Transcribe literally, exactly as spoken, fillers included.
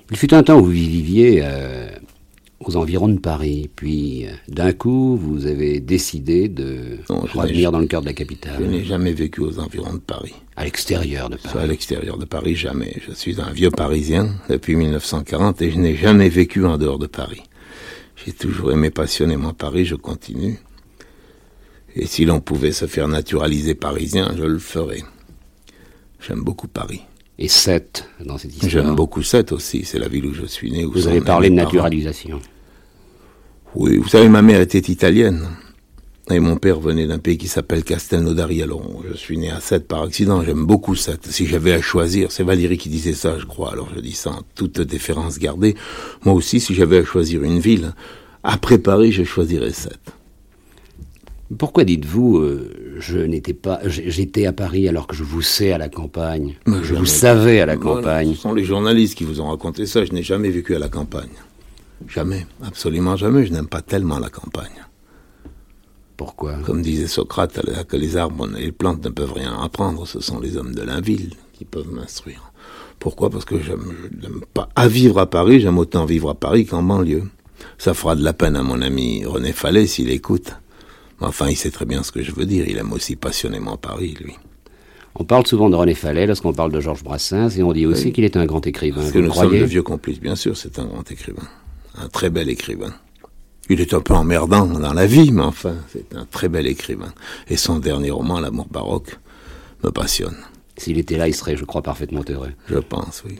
Il fut un temps où vous viviez euh, aux environs de Paris, puis euh, d'un coup, vous avez décidé de non, revenir dans le cœur de la capitale. Je n'ai jamais vécu aux environs de Paris. À l'extérieur de Paris. Ça, à l'extérieur de Paris, jamais. Je suis un vieux Parisien depuis mille neuf cent quarante et je n'ai jamais vécu en dehors de Paris. J'ai toujours aimé passionnément Paris, je continue. Et si l'on pouvait se faire naturaliser parisien, je le ferais. J'aime beaucoup Paris. Et Sète, dans cette histoire. J'aime beaucoup Sète aussi, c'est la ville où je suis né. Où vous avez parlé de naturalisation. Oui, vous savez, ma mère était italienne. Et mon père venait d'un pays qui s'appelle Castelnaudary. Alors, je suis né à Sète par accident. J'aime beaucoup Sète. Si j'avais à choisir, c'est Valérie qui disait ça, je crois. Alors, je dis ça en toute déférence gardée. Moi aussi, si j'avais à choisir une ville, après Paris, je choisirais Sète. Pourquoi dites-vous, euh, je n'étais pas, j'étais à Paris alors que je vous sais à la campagne, Mais je vous savais à la campagne. Voilà, ce sont les journalistes qui vous ont raconté ça. Je n'ai jamais vécu à la campagne. Jamais, absolument jamais. Je n'aime pas tellement la campagne. Pourquoi ? Comme disait Socrate, que les arbres et les plantes ne peuvent rien apprendre. Ce sont les hommes de la ville qui peuvent m'instruire. Pourquoi ? Parce que j'aime, j'aime pas à vivre à Paris. J'aime autant vivre à Paris qu'en banlieue. Ça fera de la peine à mon ami René Fallet s'il écoute. Enfin, il sait très bien ce que je veux dire. Il aime aussi passionnément Paris, lui. On parle souvent de René Fallet lorsqu'on parle de Georges Brassens, et on dit aussi oui. qu'il est un grand écrivain. Parce que nous sommes de vieux complices, bien sûr, c'est un grand écrivain. Un très bel écrivain. Il est un peu emmerdant dans la vie, mais enfin, c'est un très bel écrivain. Et son dernier roman, L'amour baroque, me passionne. S'il était là, il serait, je crois, parfaitement heureux. Je pense, oui.